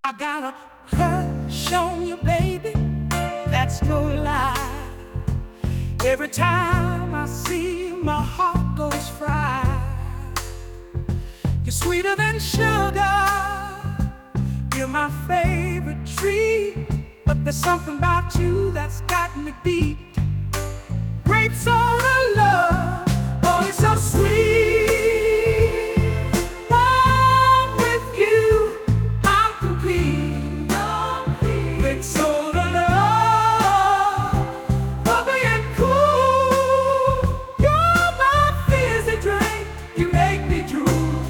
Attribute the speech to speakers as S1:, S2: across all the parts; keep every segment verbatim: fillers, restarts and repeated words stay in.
S1: I got a crush on you, baby, that's no lie. Every time I see you, my heart goes fried. You're sweeter than sugar, you're my favorite treat. But there's something about you that's got me beat. Grape soda love, oh, it's so sweet. Warm with you, I'm complete. Grape soda love, bubbly and cool. You're my fizzy drink, you make me drool.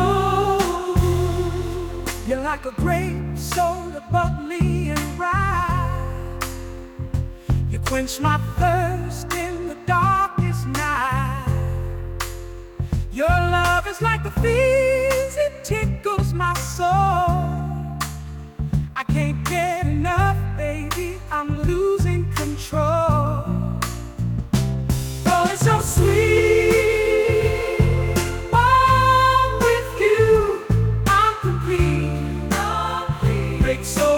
S1: Drool. You're like a grape soda, bubbly and right. You quench my thirst in the darkest night. Your love is like a fizz, it tickles my soul. I can't get enough, baby, I'm losing control. Oh, it's so sweet. Warm with you, I'm complete. Break so